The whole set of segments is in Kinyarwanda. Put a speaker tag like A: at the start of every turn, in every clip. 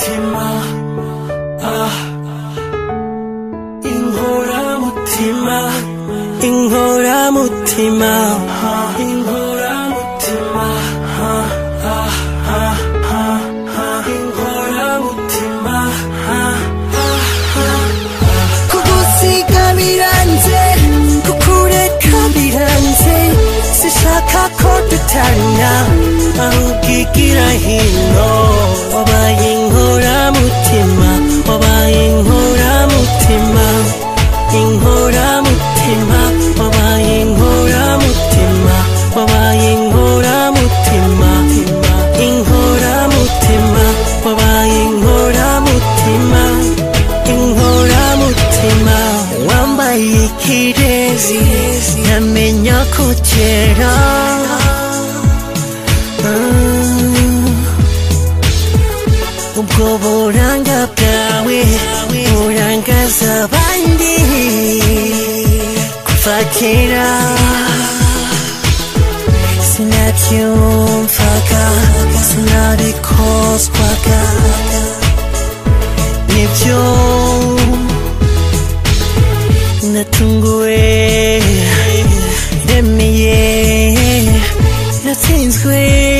A: inkoramutima, inkoramutima, inkoramutima, inkoramutima, inkoramutima. kugusiga biranze, kukureka biranze, sinshaka ko dutana ahubwo igira hino. wabaye inkoramutima, wabaye inkoramutima, inkoramutima, wabaye inkoramutima, wabaye inkoramutima, inkoramutima, wabaye inkoramutima, inkoramutima. wambaye ikirezi ntamenya ko kera, ubwo buranga bwawe burangaza abandi kuva kera. sinabyumvaga, sinabikozwaga nibyo natunguwe, remeye natsinzwe,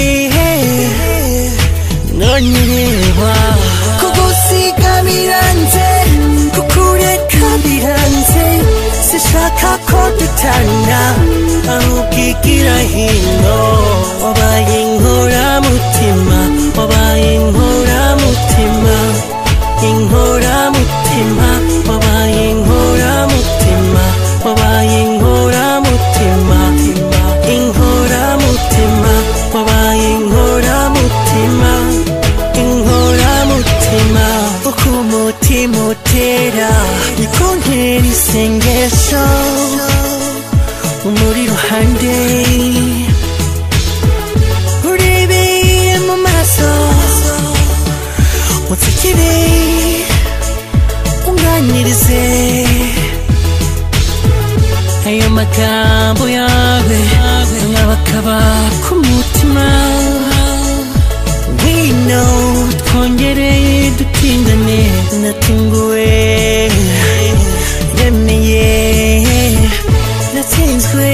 A: none reba kugusiga biranze, kukureka biranze, sinshaka ko dutana ahubwo igira hino. wabaye inkoramutima, wabaye inkoramutima, inkoramutima, wabaye inkoramutima, wabaye inkoramutima, inkoramutima, wabaye inkoramutima, inkoramutima. uko umutima utera niko ntera isengesho, umuri iruhande urebeye mu maso, unsekere unganirize, ayo magambo yawe nkabakaba ku mutima. wino twongere dutindane, natunguwe, remeye natsinzwe,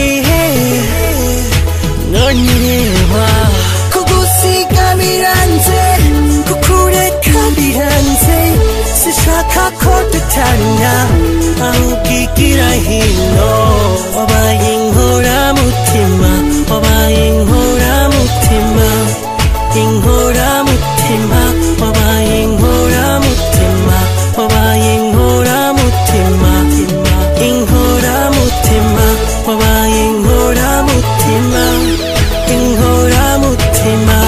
A: none reba kugusiga biranze, kukureka biranze, sinshaka ko dutana ahubwo igira hino. wabaye inkoramutima, wabaye inkoramutima, inkoramutima, wabaye inkoramutima, wabaye inkoramutima, inkoramutima, wabaye inkoramutima, inkoramutima,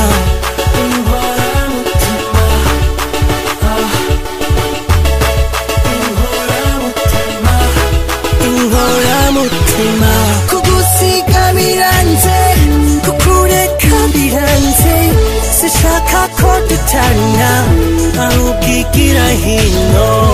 A: inkoramutima. kugusiga biranze, kukureka biranze, sinshaka ko dutana ahubwo igira hino.